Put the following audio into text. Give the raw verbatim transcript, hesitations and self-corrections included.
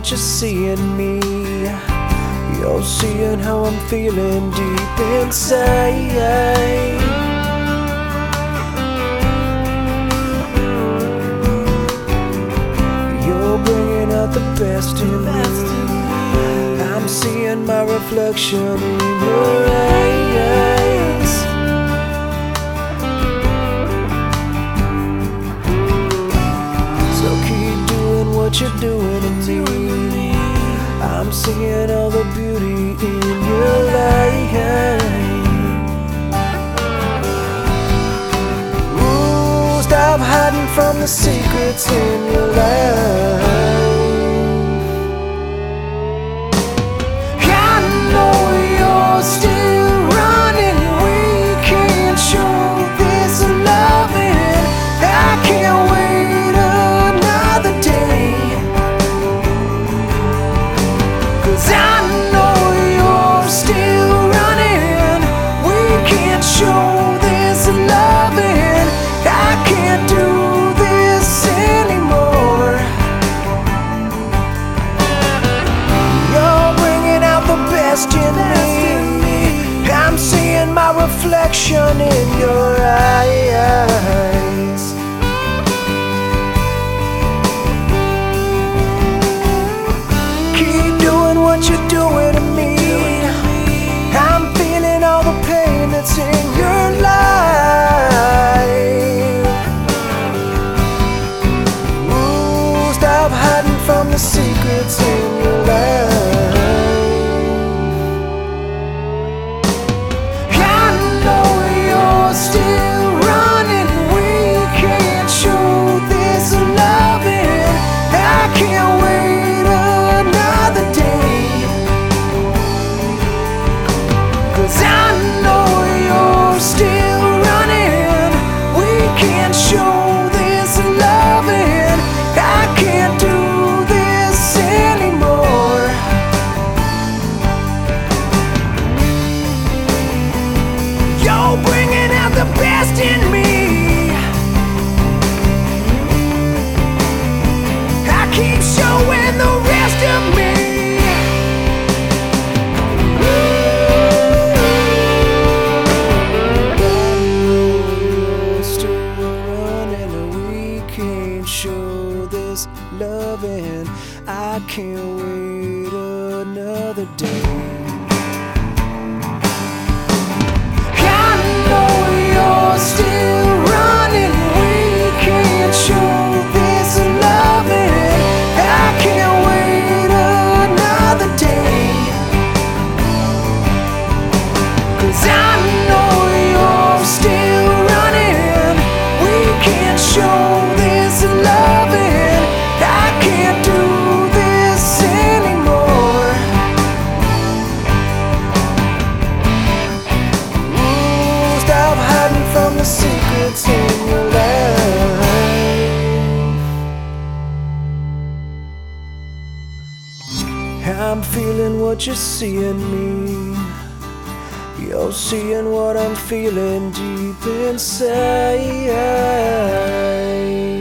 what you see in me. You're seeing how I'm feeling deep inside. You're bringing out the best in me. I'm seeing my reflection in your eyes. So keep doing what you're doing to me. I'm seeing all the beauty in your life. Ooh, stop hiding from the secrets in your life. Still running, we can't show this loving. I can't wait another day, 'cause I know you're still running. We can't show this loving. I can't do this anymore. You're bringing out the best in me. I'm seeing my reflection in your eyes. Keep doing what you're doing to me. I'm feeling all the pain that's in your life. Ooh, stop hiding from the secrets in your life. Still running, we can't show this loving. I can't wait another day, 'cause I know you're still running. We can't show this loving. I can't do this anymore. You're bringing the best in me. I keep showing the rest of me. You're still running, we can't show this loving. I can't wait another day. Still running, we can't show this loving. I can't wait another day, 'cause I know you're still running. We can't show this loving. I can't do this anymore. Ooh, stop hiding from the secrets in your life. I'm feeling what you see in me. You're seeing what I'm feeling deep inside.